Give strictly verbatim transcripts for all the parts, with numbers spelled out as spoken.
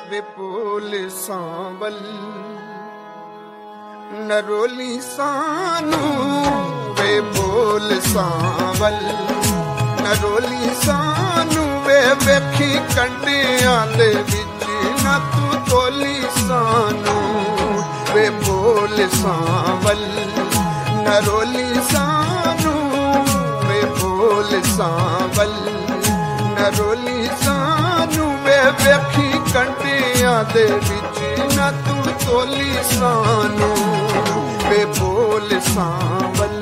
विपुल सांवल नरोली सानू वे बोल सांवल नरोली सानू वे वेखी कंडियां दे विच ना तू तोली सानू वे बोल सांवल नरोली सानू वे बोल सांवल नरोली सानू वे वेखी कंडियां दे विच ना तू तोली सानू वे बोल सांवल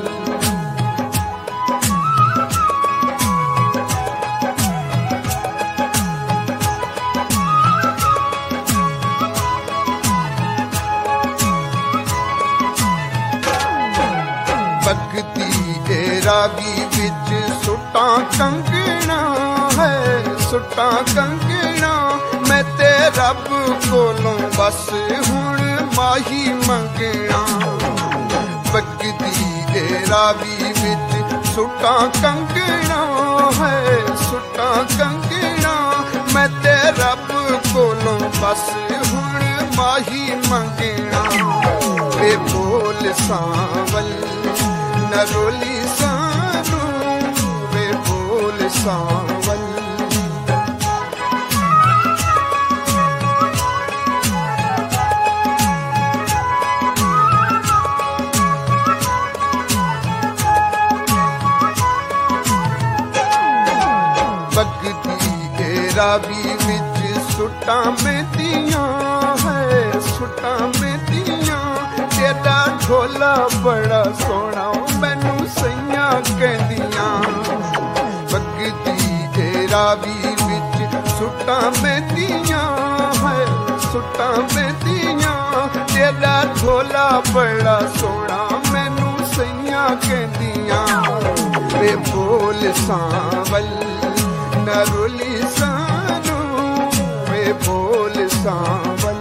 भगती रावी विच सुटा कंगना है सुटा कंगना मैं ते रब कोलों बस हुण माही मंगना भगती रावी विच सुटा कंगना है सुटा कंगना मैं ते रब कोलों बस हुण माही मंगना वे बोल सांवल नरोली सानू वे बोल सांवल भगती रावी विच सुटा में दियां है सुटा में दियां तेरा ढोला बड़ा सोना मैनू सैया कहदियां भगती रावी विच सुटा में दियां है सुटा में दियां तेरा ढोला बड़ा सोना मैनू सैया कहदियां वे बोल सांवल नरोली सानू वे बोल सांवल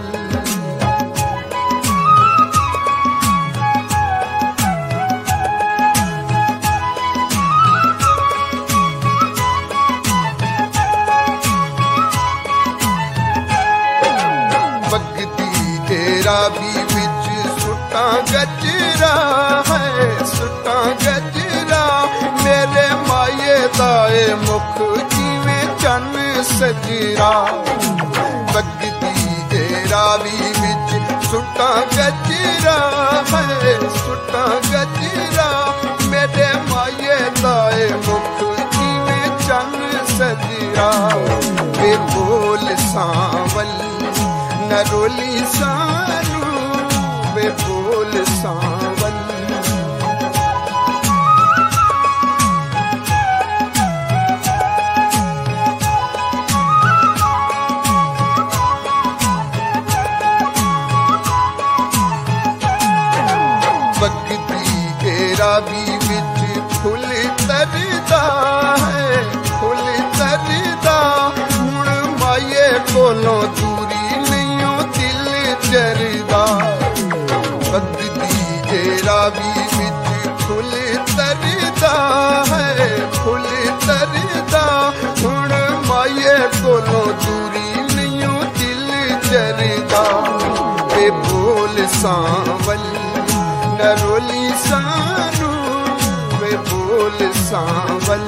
रावी विच सुटा गजरा है सुटा गजरा मेरे माये दाए मुख जिवें चन सजरा भगती रावी विच सुटा गजरा है सुटा गजरा मेरे माये दाए मुख जिवें चन सजरा वे बोल सांवल नरोली सानू वे बोल सांवल भगती रावी विच फुल तरदा है फुल तरदा हुण माये कोलों दूरी जरदा भगती रावी विच फुल तरदा है फुल तरदा हुण माये कोलों दूरी नहीं दिल जरदा वे बोल सांवल नरोली सानू वे बोल सांवल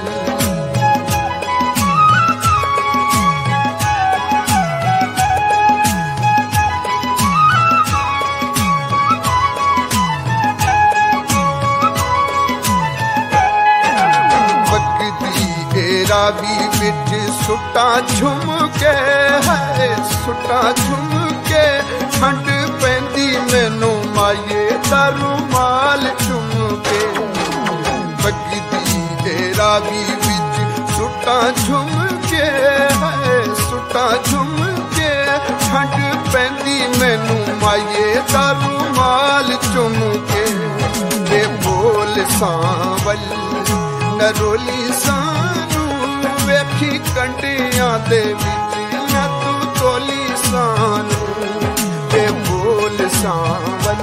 रावी विच सुटा झुमके है सुटा झुमके ठंड पैंदी मैनू माये दा रुमाल चुमके भगती रावी विच सुटा झुमके है सुटा झुमके ठंड पैंदी मैनू माये दा रुमाल चुमके वे बोल सांवल नरोली सानू वेखी कंडियां दे विच ना तू तोली सानू वे बोल सांवल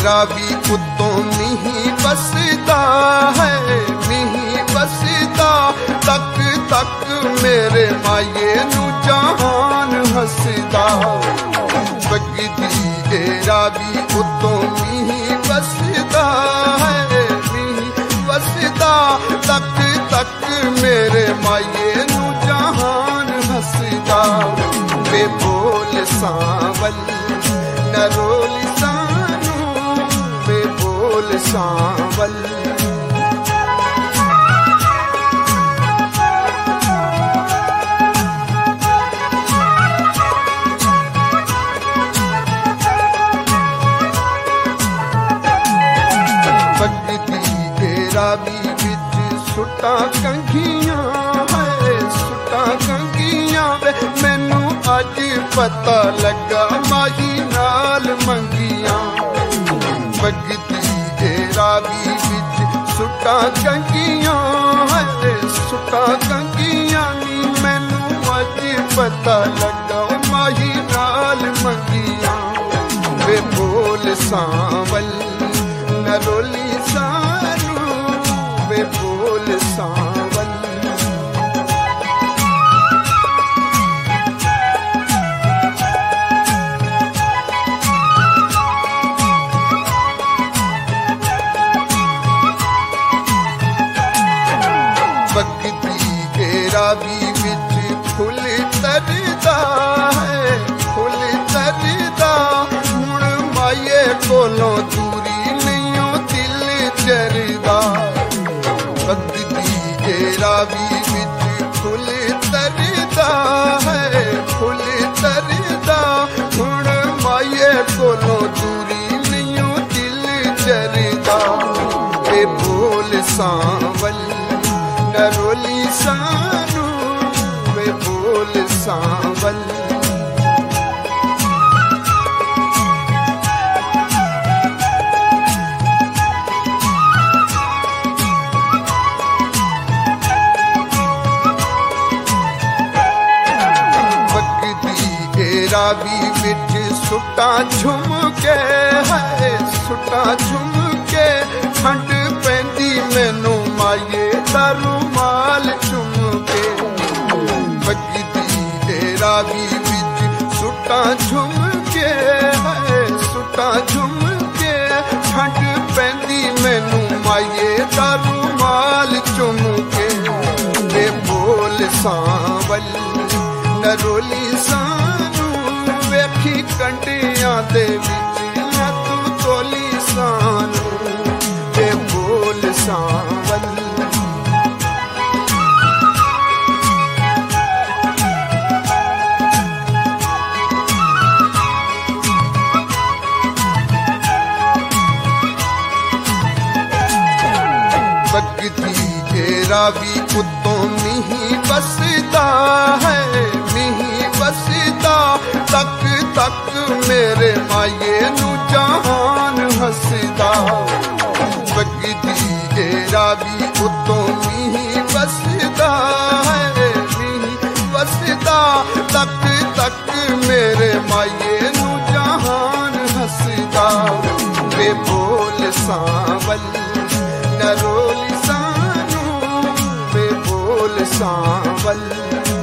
तेरा भी उत्तों मीही बसदा है, मीही बसदा तक तक मेरे माये नू जहान हसदा। बगदी तेरा भी उत्तों मीही बसदा है, मीही बसदा तक तक मेरे माये नू जहान हसदा। वे बोल सांवल नरोल सानू, वे बोल सांवल। बगदी तेरा भी बिच सुटा कंघियां है, सुटा कंघियां वे मैनू अज पता लगा माही नाल मंगियां। बगदी तेरा भी बिच सुटा कंघियां है, सुटा कंघियां नी मैनू अज पता लगा माही नाल मंगियां। वे बोल सांवल नरोली सानू, वे बोल सांवल। बगदी तेरा भी बिच फुल तरदा है, फुल तरदा हुण माये कोलों दूरी नहीं दिल चरदा। बगदी तेरा भी बिच फुल तरदा है, फुल तरदा हुण माये कोलों दूरी नहीं दिल चरदा। वे बोल सांवल नरोली सानू, वे बोल सांवल। तेरा भी बिच सुटा झुमके है, सुटा झुमके ठंड पैंदी मैनू माये दा रुमाल चुमके। बगदी तेरा भी बिच सुटा झुमके है, सुटा झुमके ठंड पैंदी मैनू माये दा रुमाल चुमके। वे बोल सांवल नरोली सानू, वेखी कंडियां दे विच ना तू तोली सानू, वे बोल सांवल। बगदी तेरा भी उत्तों मीही बसदा है, मीही बसदा तक तक मेरे माये नू जहान हसदा। बगदी तेरा भी उत्तों मीही बसदा है, मीही बसदा तक तक मेरे माये नू जहान हसदा। वे बोल सांवल नरोली सानू, वे बोल सांवल।